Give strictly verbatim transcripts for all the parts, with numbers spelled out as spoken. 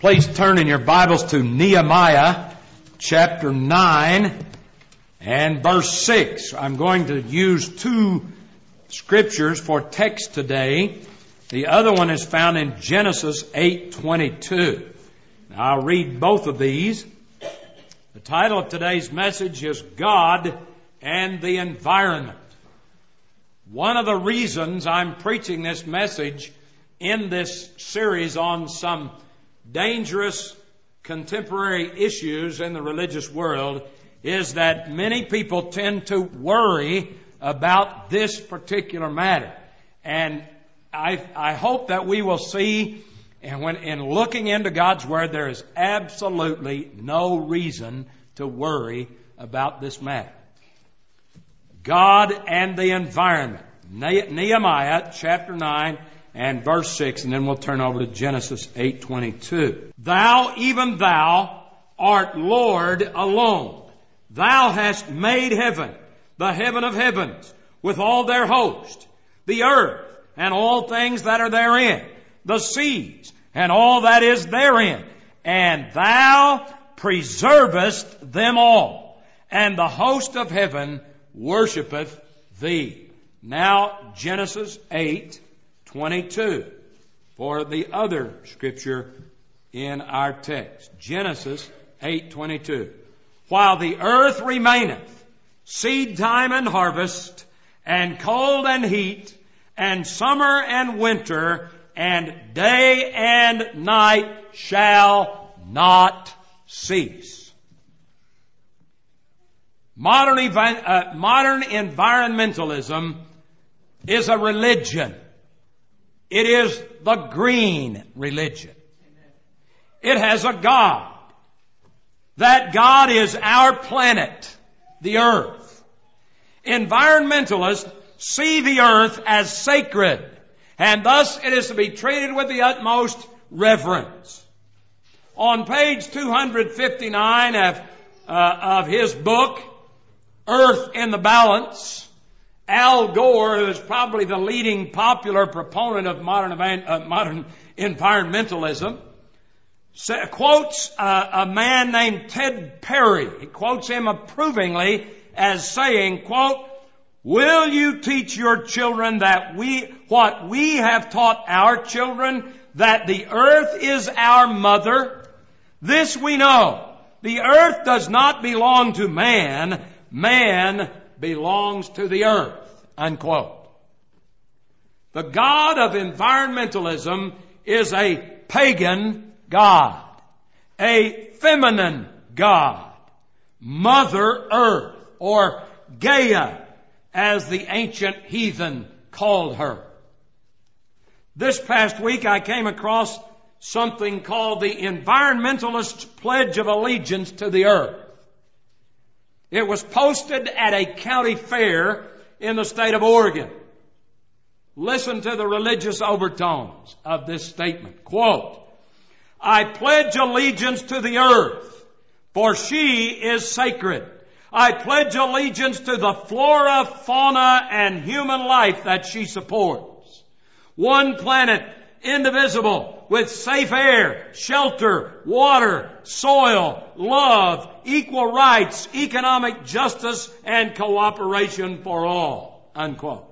Please turn in your Bibles to Nehemiah chapter nine and verse six. I'm going to use two scriptures for text today. The other one is found in Genesis eight twenty-two. Now, I'll read both of these. The title of today's message is God and the Environment. One of the reasons I'm preaching this message in this series on some dangerous contemporary issues in the religious world is that many people tend to worry about this particular matter. And I, I hope that we will see, and when in looking into God's Word, there is absolutely no reason to worry about this matter. God and the environment. Nehemiah chapter nine and verse six, and then we'll turn over to Genesis eight twenty-two. Thou, even thou, art Lord alone. Thou hast made heaven, the heaven of heavens, with all their host, the earth and all things that are therein, the seas and all that is therein, and thou preservest them all, and the host of heaven worshipeth thee. Now, Genesis eight twenty-two for the other scripture in our text. Genesis eight twenty-two. While the earth remaineth, seed time and harvest, and cold and heat, and summer and winter, and day and night shall not cease. Modern, ev- uh, modern environmentalism is a religion. It is the green religion. It has a God. That God is our planet, the earth. Environmentalists see the earth as sacred, and thus it is to be treated with the utmost reverence. On page two fifty-nine of, uh, of his book, Earth in the Balance, Al Gore, who is probably the leading popular proponent of modern, uh, modern environmentalism, sa- quotes uh, a man named Ted Perry. He quotes him approvingly as saying, quote, "Will you teach your children that we, what we have taught our children, that the earth is our mother? This we know. The earth does not belong to man. Man belongs to the earth." Unquote. The God of environmentalism is a pagan God, a feminine God, Mother Earth, or Gaia, as the ancient heathen called her. This past week I came across something called the Environmentalist Pledge of Allegiance to the Earth. It was posted at a county fair in the state of Oregon. Listen to the religious overtones of this statement. Quote, "I pledge allegiance to the earth, for she is sacred. I pledge allegiance to the flora, fauna, and human life that she supports. One planet, indivisible, with safe air, shelter, water, soil, love, equal rights, economic justice, and cooperation for all." Unquote.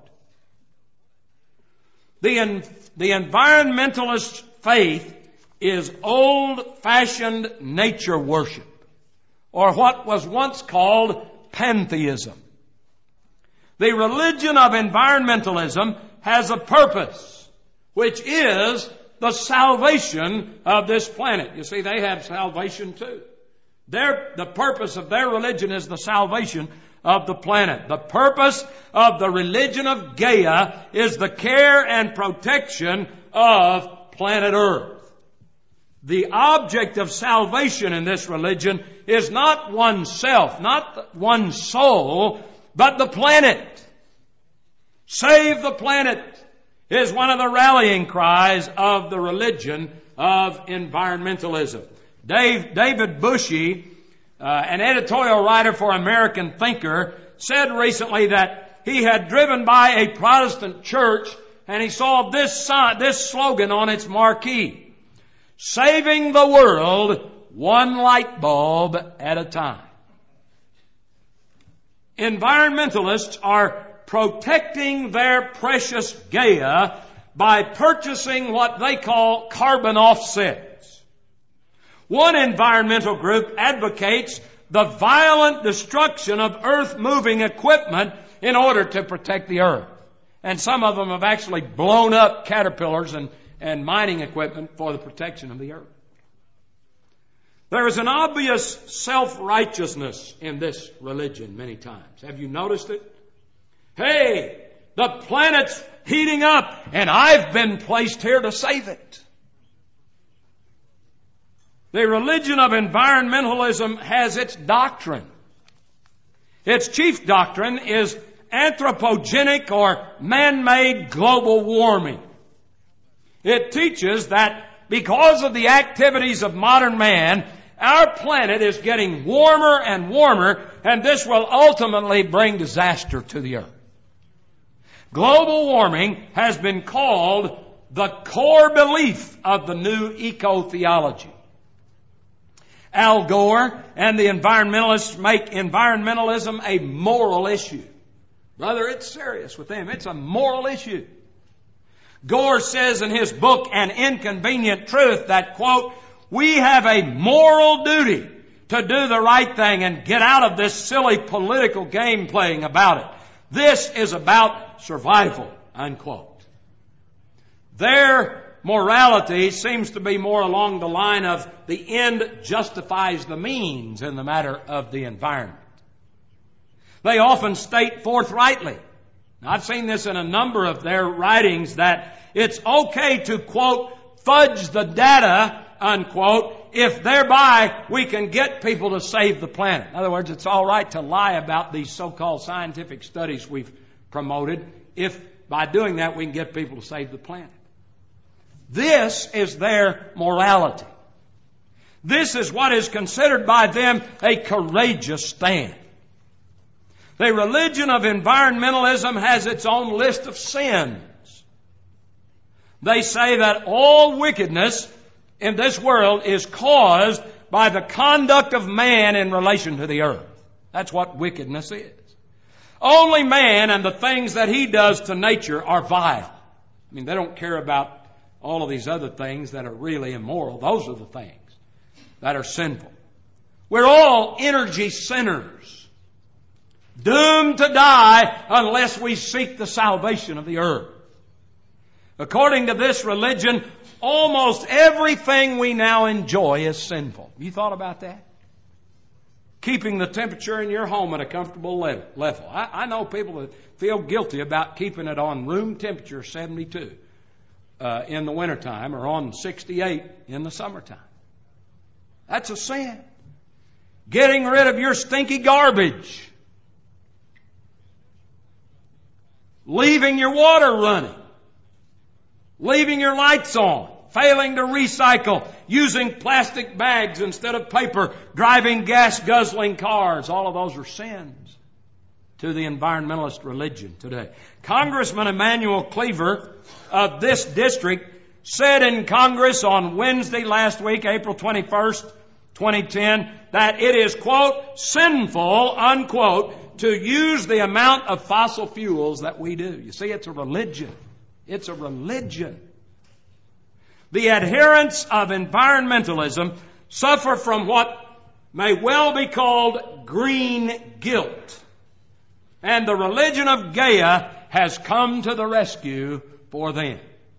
The, en- the environmentalist faith is old-fashioned nature worship, or what was once called pantheism. The religion of environmentalism has a purpose, which is the salvation of this planet. You see, they have salvation too. Their, the purpose of their religion is the salvation of the planet. The purpose of the religion of Gaia is the care and protection of planet Earth. The object of salvation in this religion is not oneself, not one soul, but the planet. Save the planet is one of the rallying cries of the religion of environmentalism. Dave, David Bushy, uh, an editorial writer for American Thinker, said recently that he had driven by a Protestant church and he saw this sign, this slogan on its marquee: saving the world one light bulb at a time. Environmentalists are protecting their precious Gaia by purchasing what they call carbon offsets. One environmental group advocates the violent destruction of earth-moving equipment in order to protect the earth. And some of them have actually blown up caterpillars and, and mining equipment for the protection of the earth. There is an obvious self-righteousness in this religion many times. Have you noticed it? Hey, the planet's heating up and I've been placed here to save it. The religion of environmentalism has its doctrine. Its chief doctrine is anthropogenic or man-made global warming. It teaches that because of the activities of modern man, our planet is getting warmer and warmer, and this will ultimately bring disaster to the earth. Global warming has been called the core belief of the new eco-theology. Al Gore and the environmentalists make environmentalism a moral issue. Brother, it's serious with them. It's a moral issue. Gore says in his book, An Inconvenient Truth, that, quote, we have a moral duty to do the right thing and get out of this silly political game playing about it. This is about survival, unquote. Their morality seems to be more along the line of the end justifies the means in the matter of the environment. They often state forthrightly, I've seen this in a number of their writings, that it's okay to, quote, fudge the data, unquote, if thereby we can get people to save the planet. In other words, it's all right to lie about these so-called scientific studies we've promoted if by doing that we can get people to save the planet. This is their morality. This is what is considered by them a courageous stand. The religion of environmentalism has its own list of sins. They say that all wickedness in this world is caused by the conduct of man in relation to the earth. That's what wickedness is. Only man and the things that he does to nature are vile. I mean, they don't care about all of these other things that are really immoral. Those are the things that are sinful. We're all energy sinners, doomed to die unless we seek the salvation of the earth. According to this religion, almost everything we now enjoy is sinful. You thought about that? Keeping the temperature in your home at a comfortable level. I, I know people that feel guilty about keeping it on room temperature seventy-two uh, in the wintertime or on sixty-eight in the summertime. That's a sin. Getting rid of your stinky garbage. Leaving your water running. Leaving your lights on. Failing to recycle. Using plastic bags instead of paper. Driving gas-guzzling cars. All of those are sins to the environmentalist religion today. Congressman Emanuel Cleaver of this district said in Congress on Wednesday last week, April twenty-first, twenty ten, that it is, quote, sinful, unquote, to use the amount of fossil fuels that we do. You see, it's a religion. It's a religion. The adherents of environmentalism suffer from what may well be called green guilt. And the religion of Gaia has come to the rescue for them.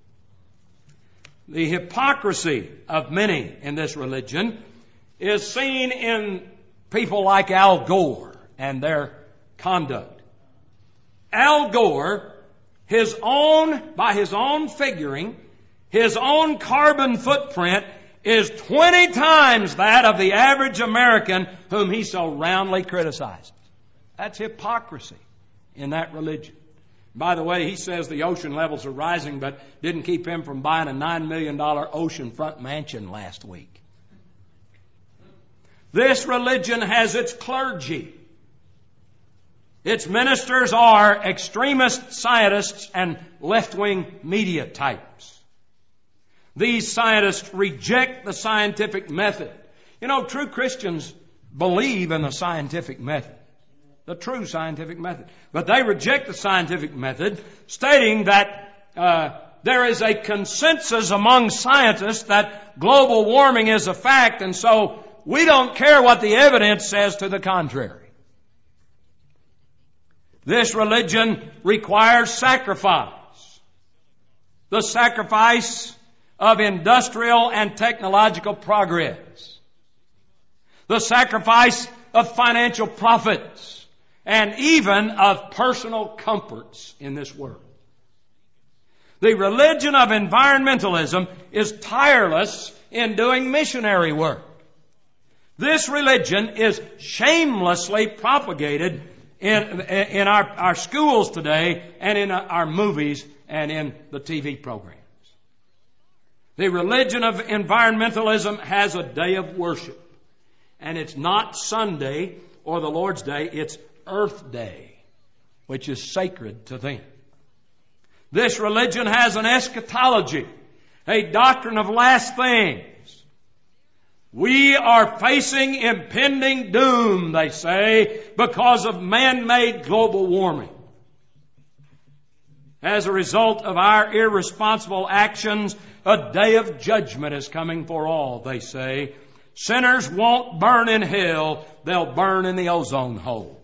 The hypocrisy of many in this religion is seen in people like Al Gore and their conduct. Al Gore, his own, by his own figuring, his own carbon footprint is twenty times that of the average American whom he so roundly criticizes. That's hypocrisy in that religion. By the way, he says the ocean levels are rising, but didn't keep him from buying a nine million dollars oceanfront mansion last week. This religion has its clergy. Its ministers are extremist scientists and left-wing media types. These scientists reject the scientific method. You know, true Christians believe in the scientific method, the true scientific method. But they reject the scientific method, stating that uh, there is a consensus among scientists that global warming is a fact, and so we don't care what the evidence says to the contrary. This religion requires sacrifice. The sacrifice of industrial and technological progress. The sacrifice of financial profits. And even of personal comforts in this world. The religion of environmentalism is tireless in doing missionary work. This religion is shamelessly propagated in, in our, our schools today and in our movies and in the T V programs. The religion of environmentalism has a day of worship. And it's not Sunday or the Lord's Day, it's Earth Day, which is sacred to them. This religion has an eschatology, a doctrine of last things. We are facing impending doom, they say, because of man-made global warming. As a result of our irresponsible actions, a day of judgment is coming for all, they say. Sinners won't burn in hell, they'll burn in the ozone hole.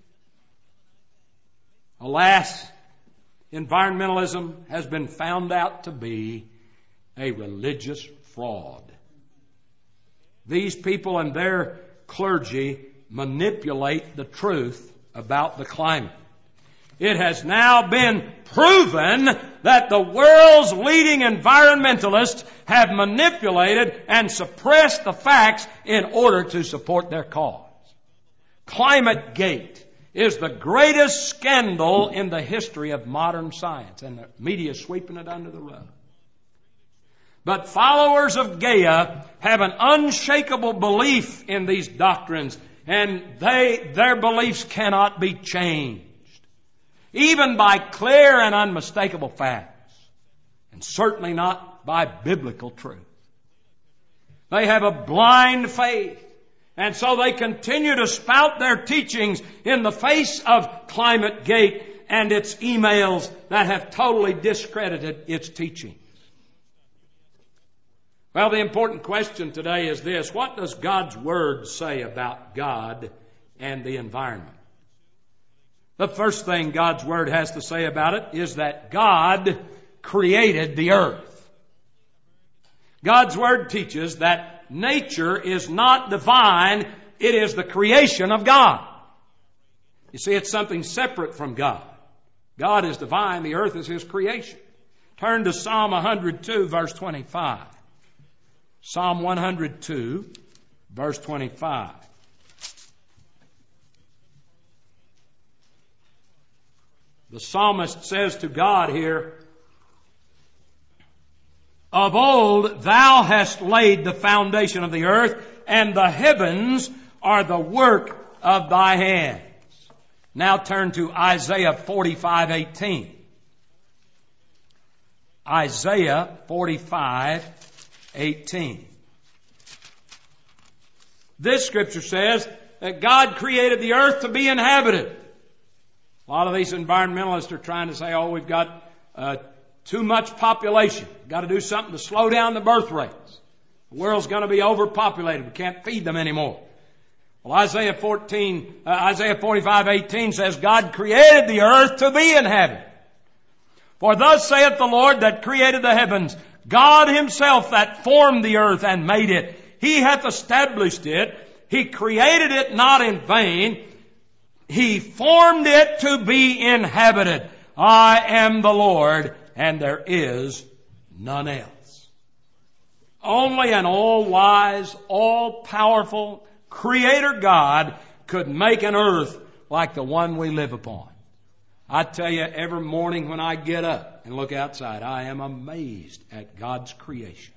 Alas, environmentalism has been found out to be a religious fraud. These people and their clergy manipulate the truth about the climate. It has now been proven that the world's leading environmentalists have manipulated and suppressed the facts in order to support their cause. ClimateGate is the greatest scandal in the history of modern science, and the media is sweeping it under the rug. But followers of Gaia have an unshakable belief in these doctrines, and they, their beliefs cannot be changed, even by clear and unmistakable facts, and certainly not by biblical truth. They have a blind faith, and so they continue to spout their teachings in the face of ClimateGate and its emails that have totally discredited its teachings. Well, the important question today is this: what does God's Word say about God and the environment? The first thing God's Word has to say about it is that God created the earth. God's Word teaches that nature is not divine, it is the creation of God. You see, it's something separate from God. God is divine, the earth is His creation. Turn to Psalm one hundred two, verse twenty-five. Psalm one hundred two, verse twenty-five. The psalmist says to God here, "Of old thou hast laid the foundation of the earth, and the heavens are the work of thy hands." Now turn to Isaiah forty-five eighteen. Isaiah forty-five eighteen. This scripture says that God created the earth to be inhabited. A lot of these environmentalists are trying to say, oh, we've got uh, too much population. We've got to do something to slow down the birth rates. The world's going to be overpopulated. We can't feed them anymore. Well, Isaiah fourteen, uh, Isaiah forty-five eighteen says God created the earth to be inhabited. For thus saith the Lord that created the heavens, God Himself that formed the earth and made it. He hath established it. He created it not in vain. He formed it to be inhabited. I am the Lord, and there is none else. Only an all-wise, all-powerful Creator God could make an earth like the one we live upon. I tell you, every morning when I get up and look outside, I am amazed at God's creation.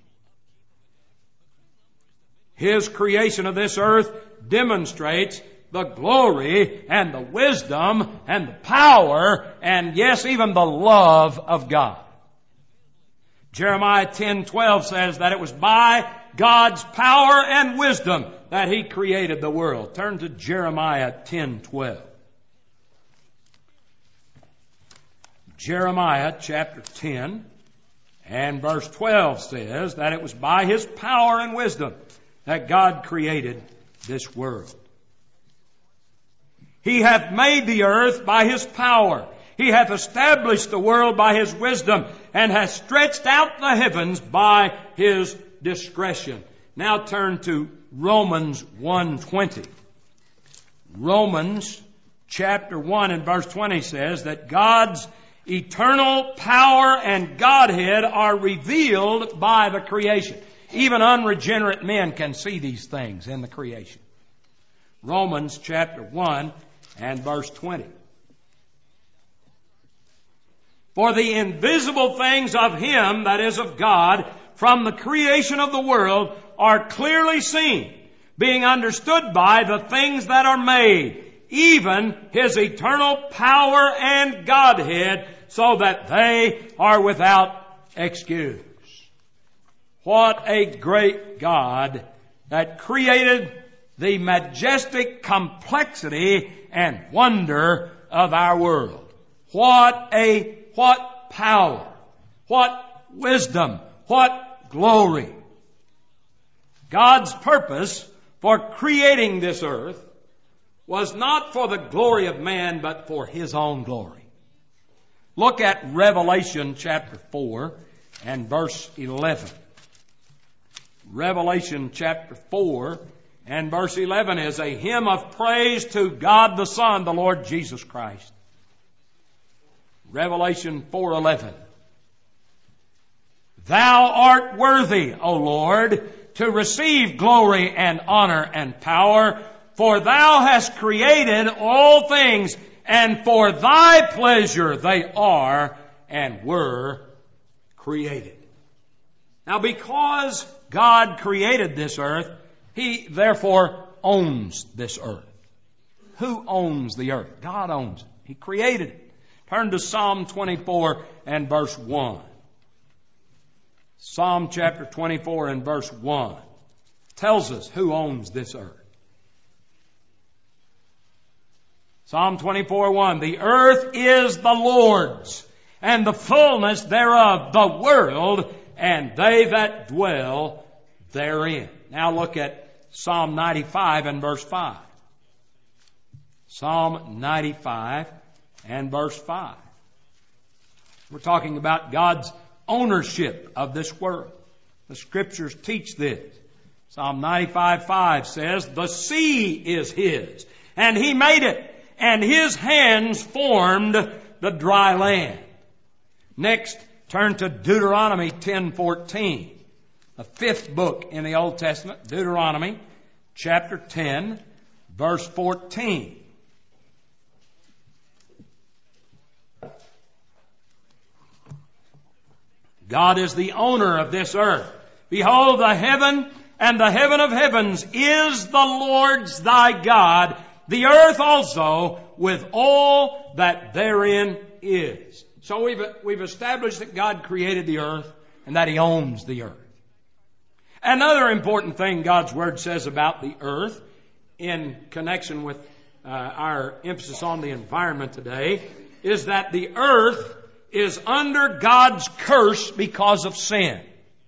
His creation of this earth demonstrates the glory and the wisdom and the power and, yes, even the love of God. Jeremiah ten twelve says that it was by God's power and wisdom that He created the world. Turn to Jeremiah ten twelve. Jeremiah chapter ten and verse twelve says that it was by His power and wisdom that God created this world. He hath made the earth by His power. He hath established the world by His wisdom, and hath stretched out the heavens by His discretion. Now turn to Romans one twenty. Romans chapter one and verse twenty says that God's eternal power and Godhead are revealed by the creation. Even unregenerate men can see these things in the creation. Romans chapter one and verse twenty. For the invisible things of Him, that is of God, from the creation of the world, are clearly seen, being understood by the things that are made, even His eternal power and Godhead, so that they are without excuse. What a great God that created the majestic complexity and wonder of our world. What a, what power, what wisdom, what glory. God's purpose for creating this earth was not for the glory of man, but for His own glory. Look at Revelation chapter four and verse eleven. Revelation chapter four and verse eleven is a hymn of praise to God the Son, the Lord Jesus Christ. Revelation four eleven. Thou art worthy, O Lord, to receive glory and honor and power, for Thou hast created all things, and for Thy pleasure they are and were created. Now, because God created this earth, He therefore owns this earth. Who owns the earth? God owns it. He created it. Turn to Psalm twenty-four and verse one. Psalm chapter twenty-four and verse one tells us who owns this earth. Psalm twenty-four one, the earth is the Lord's, and the fullness thereof, the world, and they that dwell therein. Now look at Psalm ninety-five and verse five. Psalm ninety-five and verse five. We're talking about God's ownership of this world. The Scriptures teach this. Psalm ninety-five five says, the sea is His, and He made it, and His hands formed the dry land. Next, turn to Deuteronomy ten fourteen, the fifth book in the Old Testament, Deuteronomy chapter ten, verse fourteen. God is the owner of this earth. Behold, the heaven and the heaven of heavens is the Lord's thy God, the earth also with all that therein is. So we've, we've established that God created the earth and that He owns the earth. Another important thing God's Word says about the earth in connection with uh, our emphasis on the environment today is that the earth is under God's curse because of sin.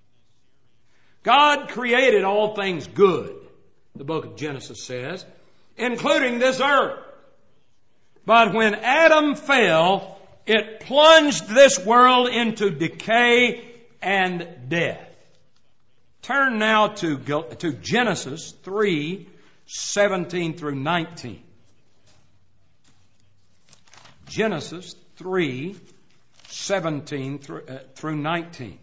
God created all things good, the book of Genesis says, including this earth. But when Adam fell, it plunged this world into decay and death. Turn now to, to Genesis three, seventeen through nineteen. Genesis three, seventeen through, uh, through nineteen.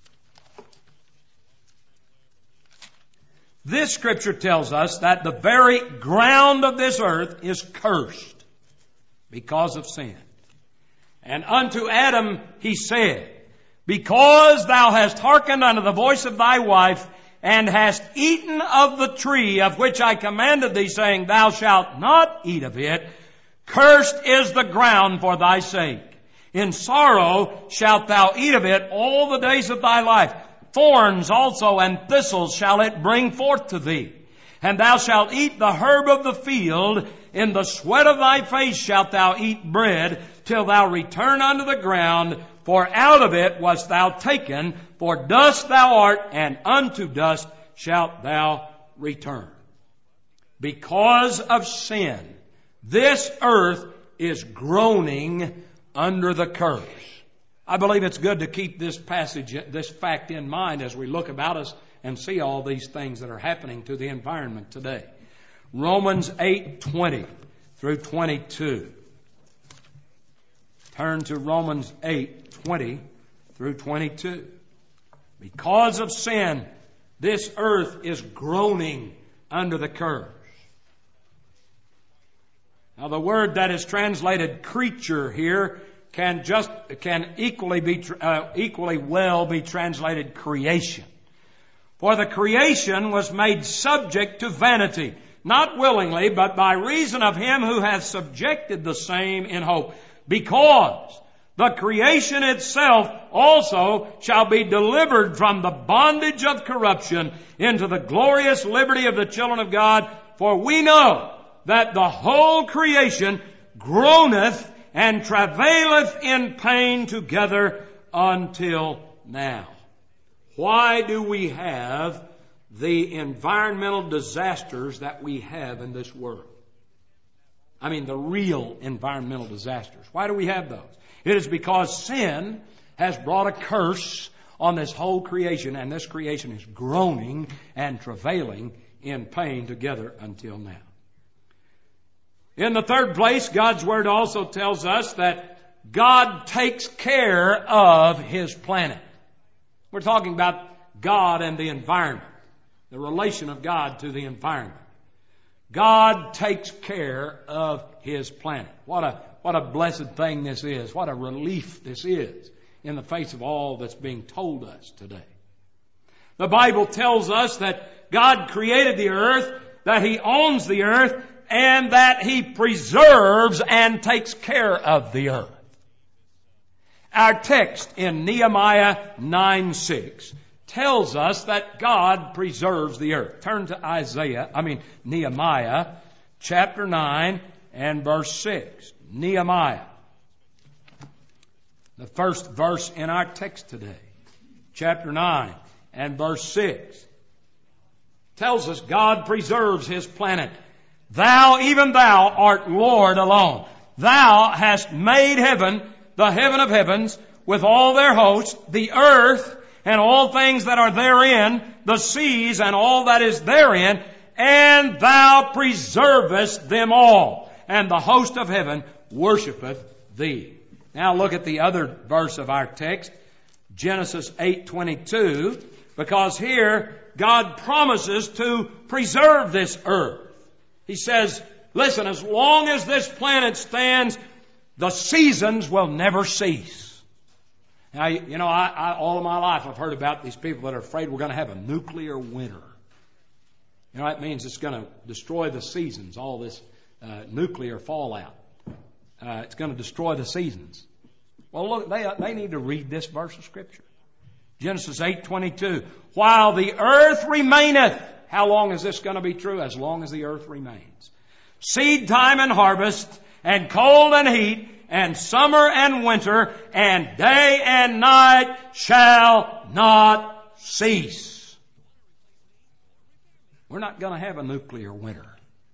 This scripture tells us that the very ground of this earth is cursed because of sin. And unto Adam he said, because thou hast hearkened unto the voice of thy wife, and hast eaten of the tree of which I commanded thee, saying, thou shalt not eat of it, cursed is the ground for thy sake. In sorrow shalt thou eat of it all the days of thy life. Thorns also and thistles shall it bring forth to thee. And thou shalt eat the herb of the field. In the sweat of thy face shalt thou eat bread, till thou return unto the ground. For out of it wast thou taken, for dust thou art, and unto dust shalt thou return. Because of sin, this earth is groaning under the curse. I believe it's good to keep this passage, this fact in mind as we look about us and see all these things that are happening to the environment today. Romans eight twenty through twenty-two. Turn to Romans eight twenty through twenty-two. Because of sin, this earth is groaning under the curse. Now, the word that is translated creature here can just can equally be uh, equally well be translated creation. For the creation was made subject to vanity, not willingly, but by reason of him who hath subjected the same in hope. Because the creation itself also shall be delivered from the bondage of corruption into the glorious liberty of the children of God. For we know that the whole creation groaneth and travaileth in pain together until now. Why do we have the environmental disasters that we have in this world? I mean, the real environmental disasters. Why do we have those? It is because sin has brought a curse on this whole creation, and this creation is groaning and travailing in pain together until now. In the third place, God's Word also tells us that God takes care of His planet. We're talking about God and the environment, the relation of God to the environment. God takes care of His planet. What a, what a blessed thing this is. What a relief this is in the face of all that's being told us today. The Bible tells us that God created the earth, that He owns the earth, and that He preserves and takes care of the earth. Our text in Nehemiah nine six tells us that God preserves the earth. Turn to Isaiah, I mean Nehemiah chapter nine and verse six. Nehemiah, the first verse in our text today, chapter nine and verse six, tells us God preserves His planet. Thou, even thou, art Lord alone. Thou hast made heaven, the heaven of heavens, with all their hosts, the earth and all things that are therein, the seas and all that is therein, and thou preservest them all. And the host of heaven worshipeth thee. Now look at the other verse of our text, Genesis eight twenty-two, because here God promises to preserve this earth. He says, listen, as long as this planet stands, the seasons will never cease. Now, you know, I, I, all of my life I've heard about these people that are afraid we're going to have a nuclear winter. You know, that means it's going to destroy the seasons, all this uh, nuclear fallout. Uh, it's going to destroy the seasons. Well, look, they, they need to read this verse of Scripture. Genesis eight twenty-two. While the earth remaineth. How long is this going to be true? As long as the earth remains. Seed time and harvest, and cold and heat, and summer and winter, and day and night shall not cease. We're not going to have a nuclear winter.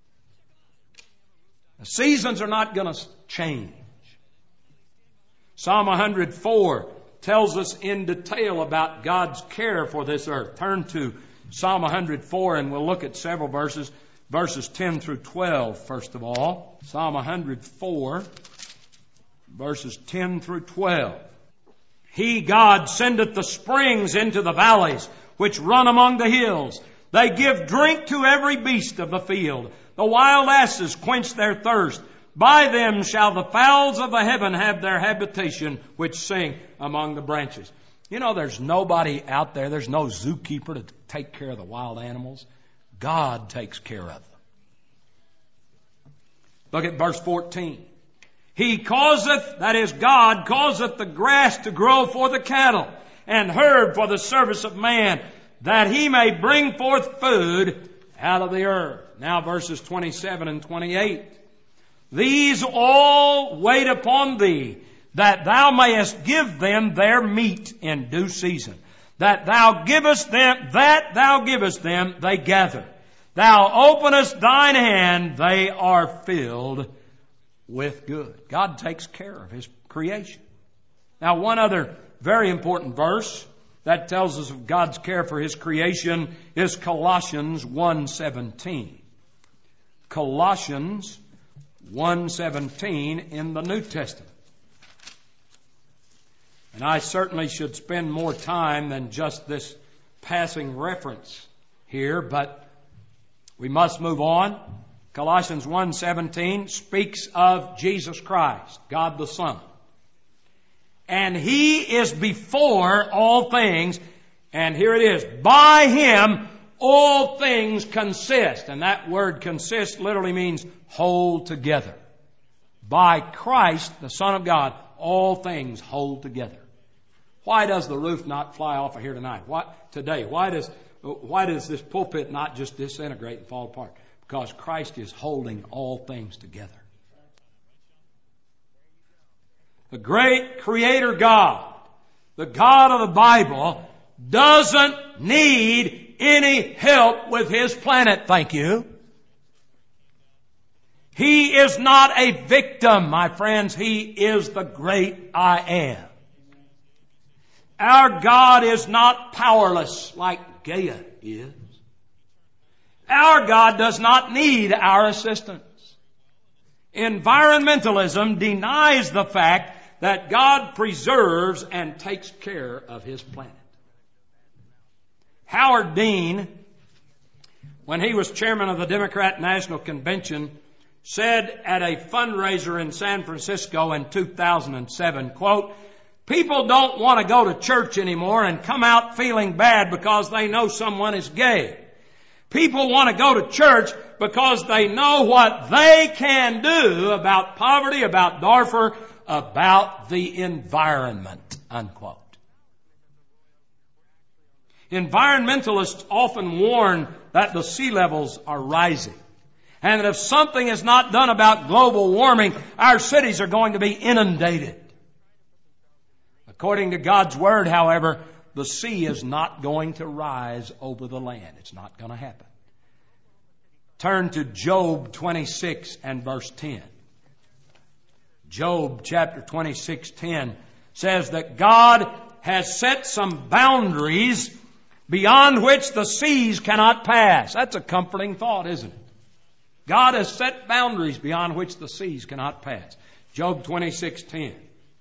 The seasons are not going to change. Psalm one hundred four tells us in detail about God's care for this earth. Turn to Psalm one hundred four, and we'll look at several verses. Verses ten through twelve, first of all. Psalm one hundred four, verses ten through twelve. He, God, sendeth the springs into the valleys, which run among the hills. They give drink to every beast of the field. The wild asses quench their thirst. By them shall the fowls of the heaven have their habitation, which sing among the branches. You know, there's nobody out there, there's no zookeeper to take care of the wild animals. God takes care of them. Look at verse fourteen. He causeth, that is God, causeth the grass to grow for the cattle, and herb for the service of man, that he may bring forth food out of the earth. Now verses twenty-seven and twenty-eight. These all wait upon thee, that thou mayest give them their meat in due season. That thou givest them, that thou givest them, they gather. Thou openest thine hand, they are filled with good. God takes care of His creation. Now one other very important verse that tells us of God's care for His creation is Colossians one seventeen. Colossians one seventeen in the New Testament. And I certainly should spend more time than just this passing reference here, but we must move on. Colossians one seventeen speaks of Jesus Christ, God the Son. And He is before all things, and here it is, by Him all things consist. And that word consist literally means hold together. By Christ, the Son of God, all things hold together. Why does the roof not fly off of here tonight? Why, today? Why does, why does this pulpit not just disintegrate and fall apart? Because Christ is holding all things together. The great Creator God, the God of the Bible, doesn't need any help with His planet, thank you. He is not a victim, my friends. He is the great I Am. Our God is not powerless like Gaia is. Our God does not need our assistance. Environmentalism denies the fact that God preserves and takes care of His planet. Howard Dean, when he was chairman of the Democrat National Convention, said at a fundraiser in San Francisco in two thousand seven, quote, "People don't want to go to church anymore and come out feeling bad because they know someone is gay. People want to go to church because they know what they can do about poverty, about Darfur, about the environment," unquote. Environmentalists often warn that the sea levels are rising, and that if something is not done about global warming, our cities are going to be inundated. According to God's Word, however, the sea is not going to rise over the land. It's not going to happen. Turn to Job twenty-six and verse ten. Job chapter twenty-six, ten says that God has set some boundaries beyond which the seas cannot pass. That's a comforting thought, isn't it? God has set boundaries beyond which the seas cannot pass. Job twenty-six, ten.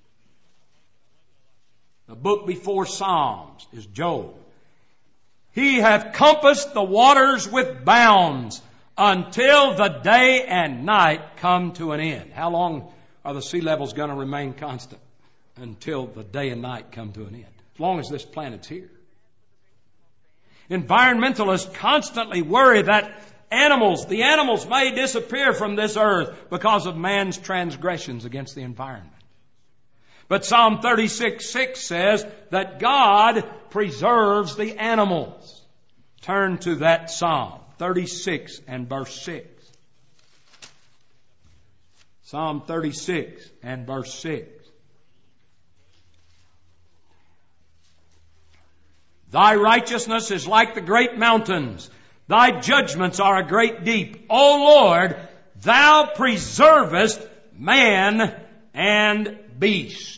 The book before Psalms is Job. He hath compassed the waters with bounds until the day and night come to an end. How long are the sea levels going to remain constant? Until the day and night come to an end. As long as this planet's here. Environmentalists constantly worry that animals, the animals may disappear from this earth because of man's transgressions against the environment. But Psalm thirty-six, six says that God preserves the animals. Turn to that Psalm, thirty-six and verse six. Psalm thirty-six and verse six. Thy righteousness is like the great mountains. Thy judgments are a great deep. O Lord, Thou preservest man and beast.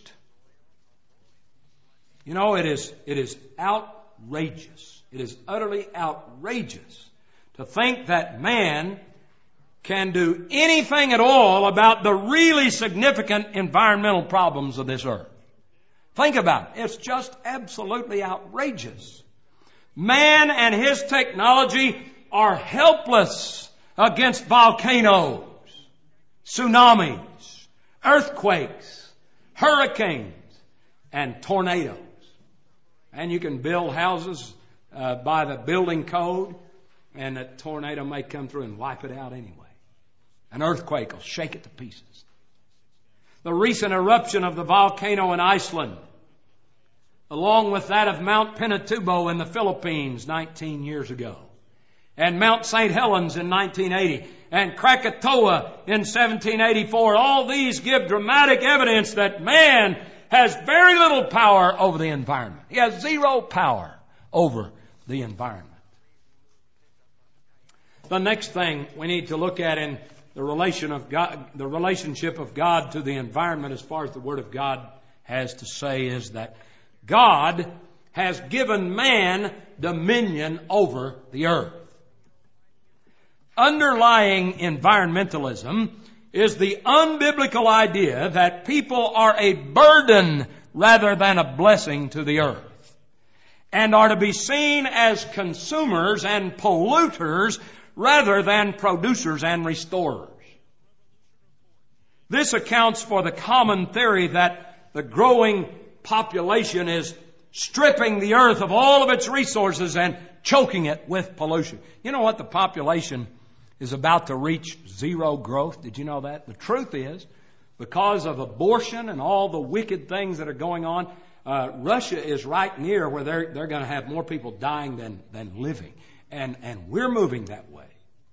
You know, it is, it is outrageous. It is utterly outrageous to think that man can do anything at all about the really significant environmental problems of this earth. Think about it. It's just absolutely outrageous. Man and his technology are helpless against volcanoes, tsunamis, earthquakes, hurricanes, and tornadoes. And you can build houses uh, by the building code, and a tornado may come through and wipe it out anyway. An earthquake will shake it to pieces. The recent eruption of the volcano in Iceland, along with that of Mount Pinatubo in the Philippines nineteen years ago, and Mount Saint Helens in nineteen eighty, and Krakatoa in seventeen eighty-four. All these give dramatic evidence that man has very little power over the environment. He has zero power over the environment. The next thing we need to look at in the relation of God, the relationship of God to the environment as far as the Word of God has to say is that God has given man dominion over the earth. Underlying environmentalism is the unbiblical idea that people are a burden rather than a blessing to the earth, and are to be seen as consumers and polluters rather than producers and restorers. This accounts for the common theory that the growing population is stripping the earth of all of its resources and choking it with pollution. You know what? The population is about to reach zero growth. Did you know that? The truth is, because of abortion and all the wicked things that are going on, uh, Russia is right near where they're, they're going to have more people dying than, than living. And, and we're moving that way.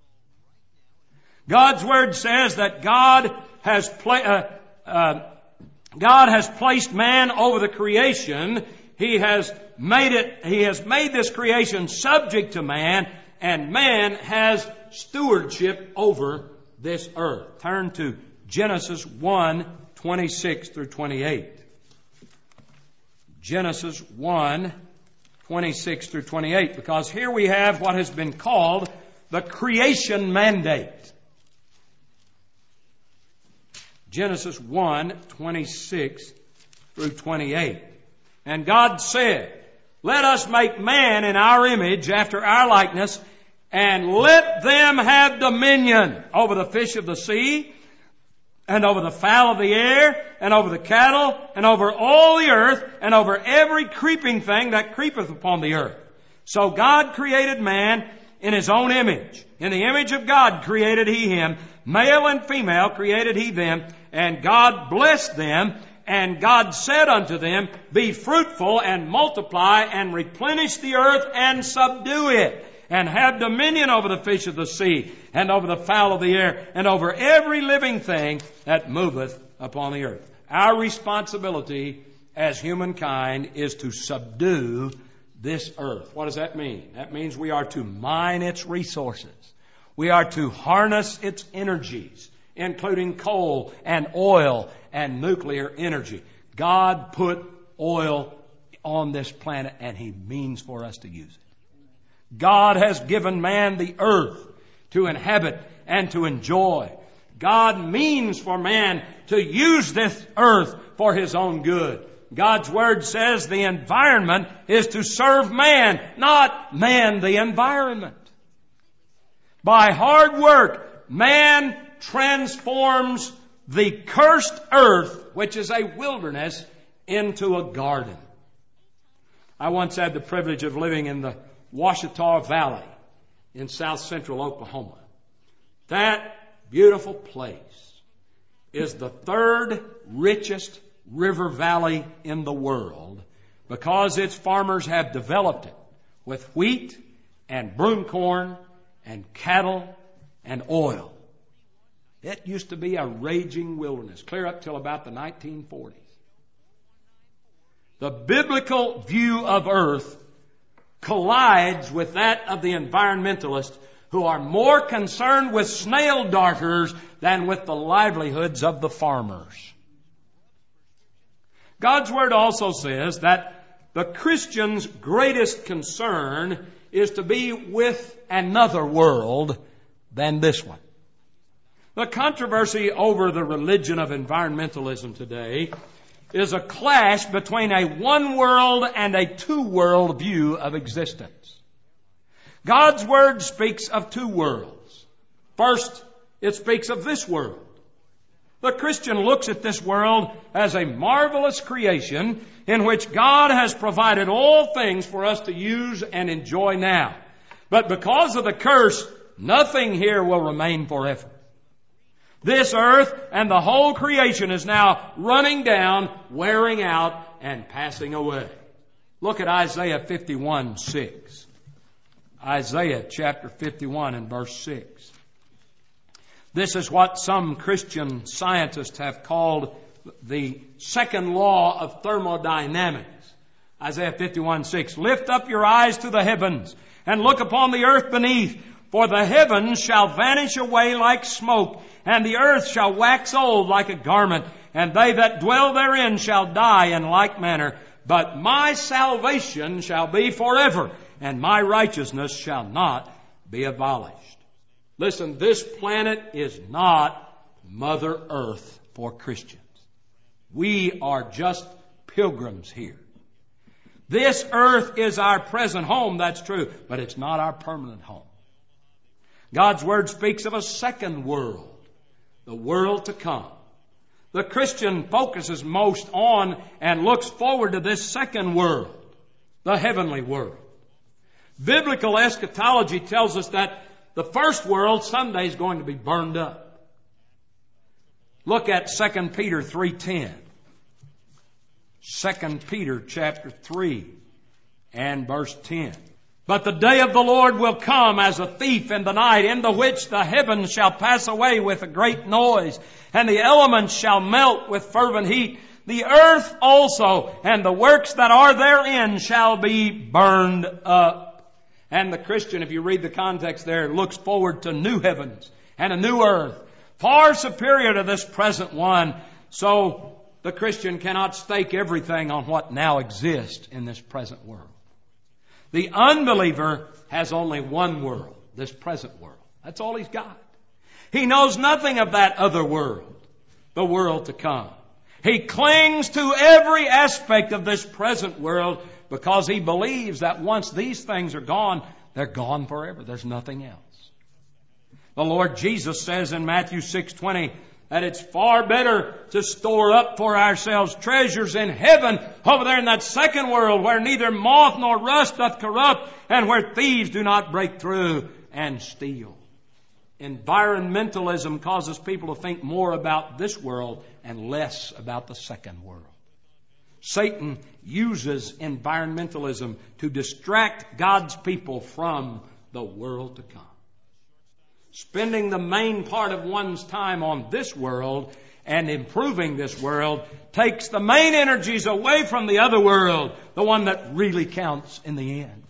God's Word says that God has pla- uh, uh, God has placed man over the creation. He has made it, He has made this creation subject to man, and man has stewardship over this earth. Turn to Genesis one, twenty-six through twenty-eight. Genesis one, twenty-six through twenty-eight, because here we have what has been called the creation mandate. Genesis one, twenty-six through twenty-eight. And God said, "Let us make man in our image, after our likeness, and let them have dominion over the fish of the sea, and over the fowl of the air, and over the cattle, and over all the earth, and over every creeping thing that creepeth upon the earth." So God created man in His own image. In the image of God created He him. Male and female created He them. And God blessed them. And God said unto them, "Be fruitful and multiply and replenish the earth and subdue it, and have dominion over the fish of the sea, and over the fowl of the air, and over every living thing that moveth upon the earth." Our responsibility as humankind is to subdue this earth. What does that mean? That means we are to mine its resources. We are to harness its energies, including coal and oil and nuclear energy. God put oil on this planet, and He means for us to use it. God has given man the earth to inhabit and to enjoy. God means for man to use this earth for His own good. God's Word says the environment is to serve man, not man the environment. By hard work, man transforms the cursed earth, which is a wilderness, into a garden. I once had the privilege of living in the Ouachita Valley in south central Oklahoma. That beautiful place is the third richest river valley in the world because its farmers have developed it with wheat and broomcorn and cattle and oil. It used to be a raging wilderness, clear up till about the nineteen forties. The biblical view of earth collides with that of the environmentalists, who are more concerned with snail darters than with the livelihoods of the farmers. God's Word also says that the Christian's greatest concern is to be with another world than this one. The controversy over the religion of environmentalism today is a clash between a one-world and a two-world view of existence. God's Word speaks of two worlds. First, it speaks of this world. The Christian looks at this world as a marvelous creation in which God has provided all things for us to use and enjoy now. But because of the curse, nothing here will remain forever. This earth and the whole creation is now running down, wearing out, and passing away. Look at Isaiah fifty-one six. Isaiah chapter fifty-one and verse six. This is what some Christian scientists have called the second law of thermodynamics. Isaiah fifty-one six. Lift up your eyes to the heavens and look upon the earth beneath. For the heavens shall vanish away like smoke, and the earth shall wax old like a garment, and they that dwell therein shall die in like manner. But my salvation shall be forever, and my righteousness shall not be abolished. Listen, this planet is not Mother Earth for Christians. We are just pilgrims here. This earth is our present home, that's true, but it's not our permanent home. God's Word speaks of a second world, the world to come. The Christian focuses most on and looks forward to this second world, the heavenly world. Biblical eschatology tells us that the first world someday is going to be burned up. Look at Second Peter three ten. Second Peter chapter three and verse ten. But the day of the Lord will come as a thief in the night, in the which the heavens shall pass away with a great noise, and the elements shall melt with fervent heat. The earth also and the works that are therein shall be burned up. And the Christian, if you read the context there, looks forward to new heavens and a new earth, far superior to this present one. So the Christian cannot stake everything on what now exists in this present world. The unbeliever has only one world, this present world. That's all he's got. He knows nothing of that other world, the world to come. He clings to every aspect of this present world because he believes that once these things are gone, they're gone forever. There's nothing else. The Lord Jesus says in Matthew six twenty, that it's far better to store up for ourselves treasures in heaven over there in that second world where neither moth nor rust doth corrupt and where thieves do not break through and steal. Environmentalism causes people to think more about this world and less about the second world. Satan uses environmentalism to distract God's people from the world to come. Spending the main part of one's time on this world and improving this world takes the main energies away from the other world, the one that really counts in the end.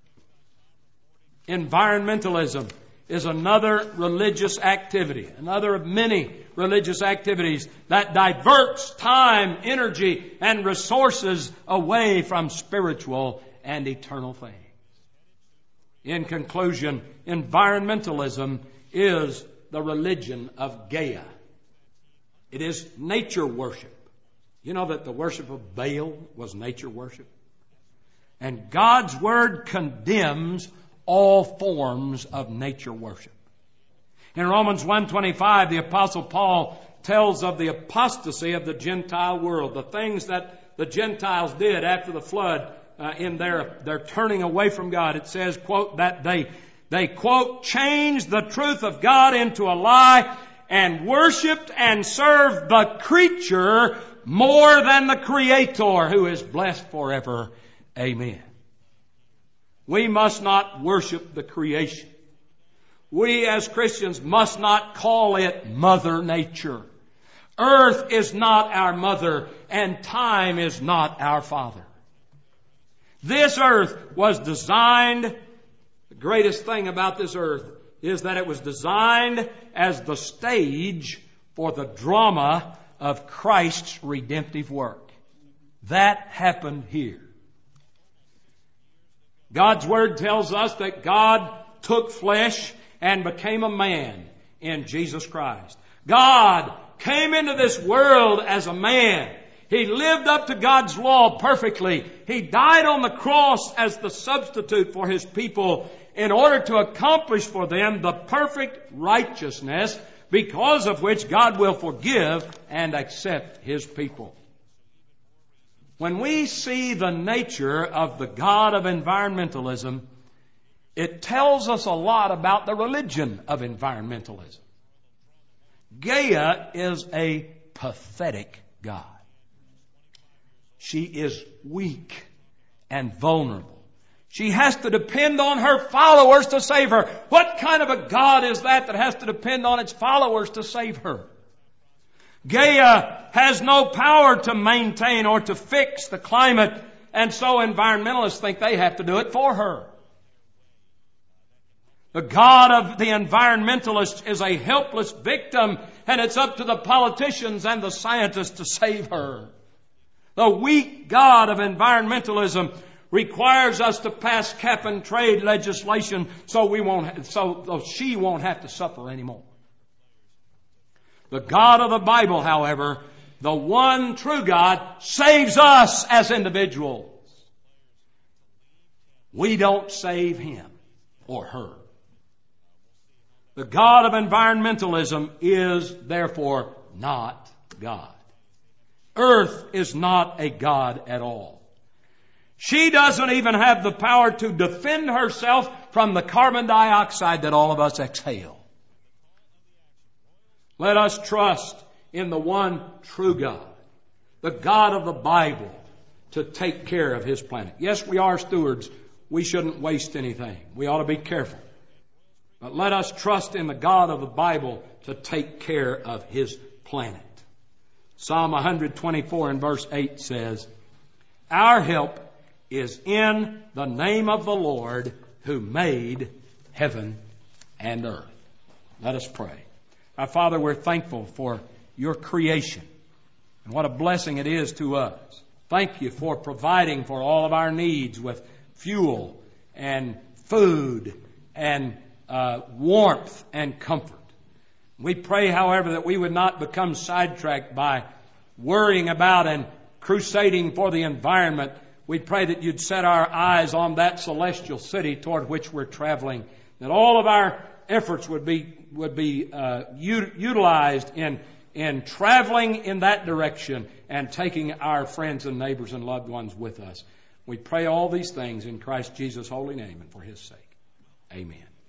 Environmentalism is another religious activity, another of many religious activities that diverts time, energy, and resources away from spiritual and eternal things. In conclusion, environmentalism is the religion of Gaia. It is nature worship. You know that the worship of Baal was nature worship? And God's Word condemns all forms of nature worship. In Romans one twenty-five, the Apostle Paul tells of the apostasy of the Gentile world, the things that the Gentiles did after the flood uh, in their, their turning away from God. It says, quote, that they They, quote, changed the truth of God into a lie and worshiped and served the creature more than the Creator, who is blessed forever. Amen. We must not worship the creation. We as Christians must not call it Mother Nature. Earth is not our mother and time is not our father. This earth was designed. The greatest thing about this earth is that it was designed as the stage for the drama of Christ's redemptive work. That happened here. God's Word tells us that God took flesh and became a man in Jesus Christ. God came into this world as a man. He lived up to God's law perfectly. He died on the cross as the substitute for His people in order to accomplish for them the perfect righteousness because of which God will forgive and accept His people. When we see the nature of the God of environmentalism, it tells us a lot about the religion of environmentalism. Gaia is a pathetic god. She is weak and vulnerable. She has to depend on her followers to save her. What kind of a God is that that has to depend on its followers to save her? Gaia has no power to maintain or to fix the climate, and so environmentalists think they have to do it for her. The God of the environmentalists is a helpless victim, and it's up to the politicians and the scientists to save her. The weak God of environmentalism requires us to pass cap and trade legislation so we won't, so she won't have to suffer anymore. The God of the Bible, however, the one true God, saves us as individuals. We don't save Him or her. The God of environmentalism is therefore not God. Earth is not a God at all. She doesn't even have the power to defend herself from the carbon dioxide that all of us exhale. Let us trust in the one true God, the God of the Bible, to take care of His planet. Yes, we are stewards. We shouldn't waste anything. We ought to be careful. But let us trust in the God of the Bible to take care of His planet. Psalm one twenty-four and verse eight says, "Our help is in the name of the Lord who made heaven and earth." Let us pray. Our Father, we're thankful for Your creation and what a blessing it is to us. Thank You for providing for all of our needs with fuel and food and uh, warmth and comfort. We pray, however, that we would not become sidetracked by worrying about and crusading for the environment. We pray that You'd set our eyes on that celestial city toward which we're traveling, that all of our efforts would be would be uh, u- utilized in in traveling in that direction and taking our friends and neighbors and loved ones with us. We pray all these things in Christ Jesus' holy name and for His sake. Amen.